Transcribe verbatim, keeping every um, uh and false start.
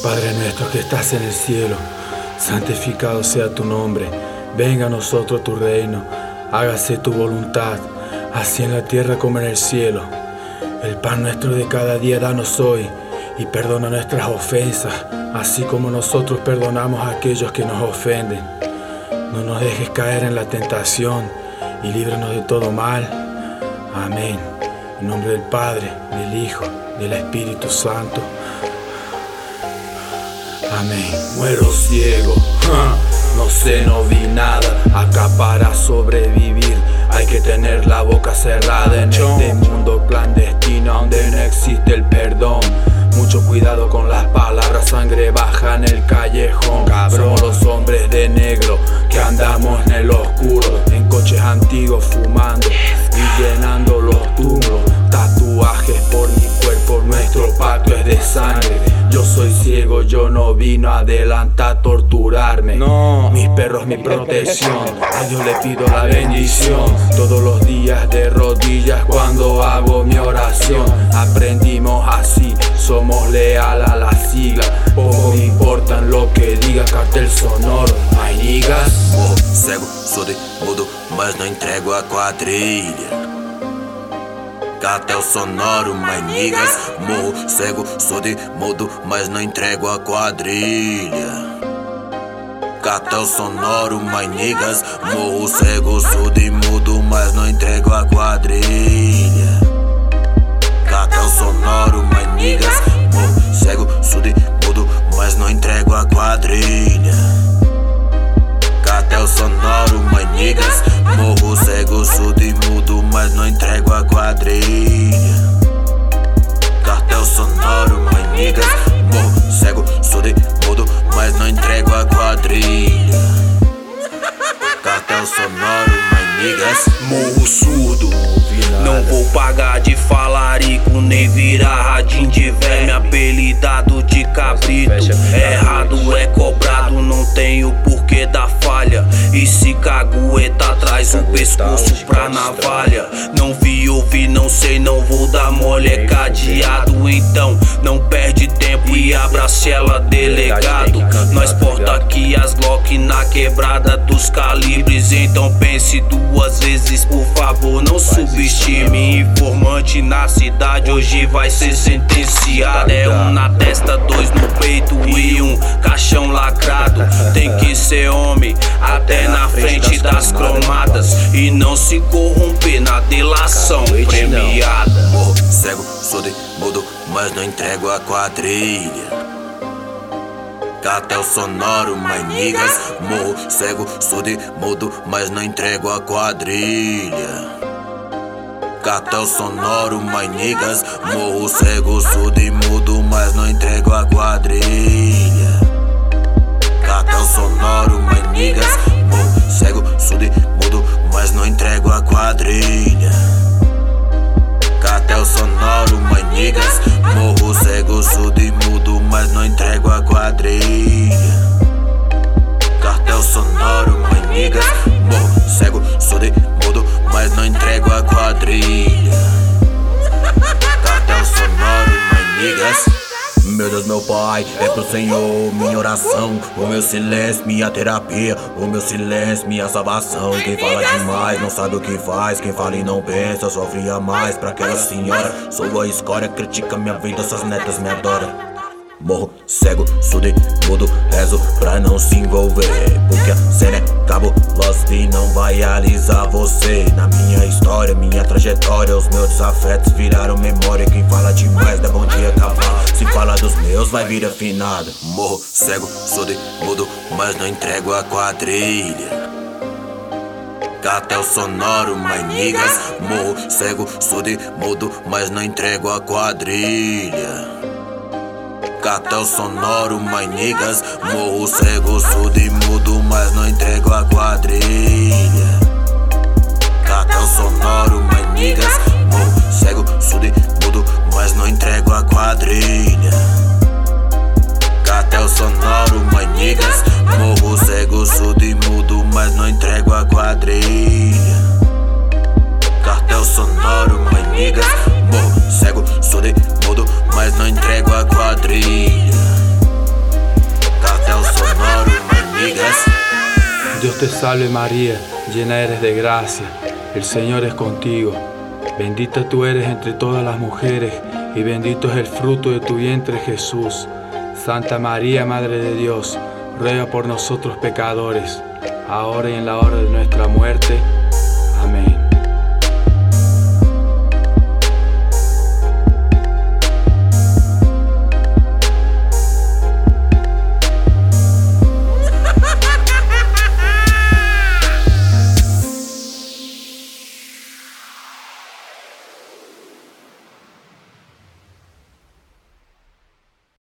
Padre nuestro que estás en el cielo, santificado sea tu nombre. Venga a nosotros tu reino, hágase tu voluntad, así en la tierra como en el cielo. El pan nuestro de cada día danos hoy, y perdona nuestras ofensas, así como nosotros perdonamos a aquellos que nos ofenden. No nos dejes caer en la tentación, y líbranos de todo mal. Amén. En nombre del Padre, del Hijo, del Espíritu Santo. Amén. Muero ciego, no sé, no vi nada. Acá para sobrevivir hay que tener la boca cerrada. En este mundo clandestino donde no existe el perdón, mucho cuidado con las palabras, sangre baja en el callejón. Somos los hombres de negro que andamos en el oscuro, en coches antiguos fumando y llenando los túmulos. Tatuajes por mi cuerpo, nuestro pacto es de sangre. Yo soy ciego, yo no vino adelante a torturarme. No. Mis perros, mi protección, a Dios le pido la bendición. Todos los días de rodillas cuando hago mi oración. Aprendimos así, somos leal a la sigla. Poco me importan lo que diga Cartel Sonoro. Ai niggas. Morro cego, sou de mudo, mas não entrego a quadrilha. Cartel Sonoro, my niggas. Morro cego, sou de mudo, mas não entrego a quadrilha. Cartel Sonoro, my niggas. Morro cego, sou de mudo, mas não entrego a quadrilha. Cartel Sonoro, my niggas. Morro cego, sou de mudo, mas não entrego a quadrilha. Cartel Sonoro, my niggas. Morro cego, sou de mudo, mas não entrego a quadrilha. Cartel Sonoro, my niggas. Morro cego, sou de mudo, mas não entrego a quadrilha. Cartel Sonoro, my niggas. Morro surdo, não vou pagar de falarico, nem virar radinho de véio. Me apelidado de cabrito, errado é cobrado, não tenho porquê da falha. E se cagueta traz um pescoço pra navalha. Não vi, ouvi, não sei, não vou dar mole, é cadeado. Então não perde tempo e abra a cela, delegado. Nós porta aqui as Glock na quebrada dos calibres. Então pense duas vezes, por favor, não subestime. Informante na cidade hoje vai ser sentenciado. É um na testa, dois no peito e um caixão lacrado. Tem que ser homem até na frente das cromadas e não se corromper na delação premiada. Morro cego, sou de mudo, mas não entrego a quadrilha. Cartel Sonoro, my niggas. Morro cego, sou de mudo, mas não entrego a quadrilha. Cartel Sonoro, my niggas. Morro cego, sou de mudo, mas não entrego a quadrilha. Cartel Sonoro, my niggas. Morro cego, sou de mudo, mas não entrego a quadrilha. Cartel Sonoro, my niggas. Morro cego, sou de mudo, mas não entrego a quadrilha. Cartel Sonoro, my niggas. Morro cego, sou de mudo, mas não entrego a quadrilha. Cartel Sonoro, my niggas. Meu Deus, meu Pai, é pro Senhor minha oração. O meu silêncio, minha terapia. O meu silêncio, minha salvação. Quem fala demais não sabe o que faz. Quem fala e não pensa sofria mais. Pra aquela senhora, sou a escória. Critica minha vida, suas netas me adoram. Morro cego, sou de mudo, rezo pra não se envolver. Porque a cena é cabulosa e não vai alisar você. Na minha história, minha trajetória, os meus desafetos viraram memória. Quem fala demais dá bom dia cavalo. Se fala dos meus vai vir afinado. Morro cego, sou de mudo, mas não entrego a quadrilha. Cartel Sonoro, my niggas. Morro cego, sou de mudo, mas não entrego a quadrilha. Cartel Sonoro, my niggas. Morro cego, sou de mudo, mas não entrego a quadrilha. Cartel Sonoro, my niggas. Morro cego, sou de mudo, mas não entrego a quadrilha. Cartel Sonoro, my niggas. Morro cego, sou de mudo, mas não entrego a quadrilha. Cartel Sonoro, my niggas. Morro cego, sou de mudo, mas não entrego a quadrilha. niggas. Dios te salve María, llena eres de gracia, el Señor es contigo. Bendita tú eres entre todas las mujeres, y bendito es el fruto de tu vientre Jesús. Santa María, Madre de Dios, ruega por nosotros pecadores, ahora y en la hora de nuestra muerte.